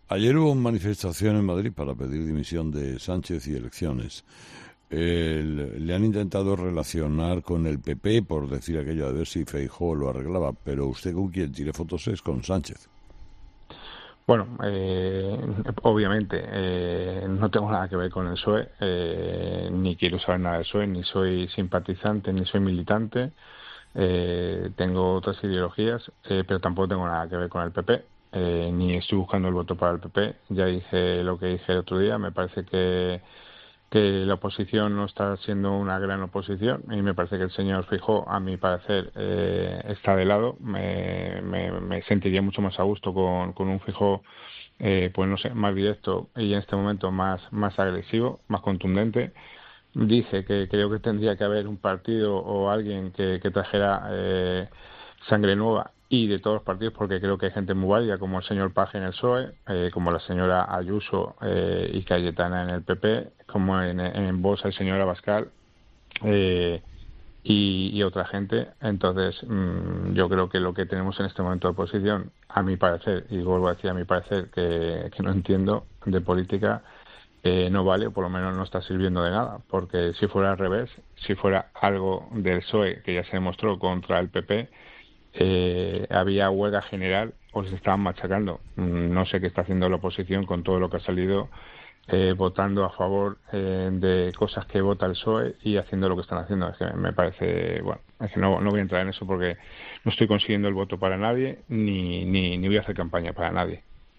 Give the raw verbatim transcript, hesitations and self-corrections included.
Ayer hubo una manifestación en Madrid para pedir dimisión de Sánchez y elecciones. El, le han intentado relacionar con el P P por decir aquello de ver si Feijóo lo arreglaba, pero usted con quien tire fotos es con Sánchez. Bueno, eh, obviamente eh, no tengo nada que ver con el P S O E, eh, ni quiero saber nada del P S O E, ni soy simpatizante, ni soy militante. Eh, tengo otras ideologías, eh, pero tampoco tengo nada que ver con el P P, eh, ni estoy buscando el voto para el P P. Ya dije lo que dije el otro día, me parece que que la oposición no está siendo una gran oposición y me parece que el señor Feijóo, a mi parecer, eh, está de lado. Me, me, me sentiría mucho más a gusto con, con un Feijóo, eh, pues no sé, más directo y en este momento más, más agresivo, más contundente. Dice que creo que tendría que haber un partido o alguien que, que trajera eh, sangre nueva y de todos los partidos, porque creo que hay gente muy válida como el señor Paje en el P S O E, eh, como la señora Ayuso eh, y Cayetana en el P P, como en, en Vox el señor Abascal eh, y, y otra gente. Entonces mmm, yo creo que lo que tenemos en este momento de oposición, a mi parecer, y vuelvo a decir a mi parecer que, que no entiendo de política, eh, no vale, o por lo menos no está sirviendo de nada, porque si fuera al revés, si fuera algo del P S O E que ya se demostró contra el P P, eh, había huelga general o se estaban machacando. No sé qué está haciendo la oposición con todo lo que ha salido eh, votando a favor eh, de cosas que vota el P S O E y haciendo lo que están haciendo. Es que me parece, bueno, es que no, no voy a entrar en eso porque no estoy consiguiendo el voto para nadie ni, ni, ni voy a hacer campaña para nadie.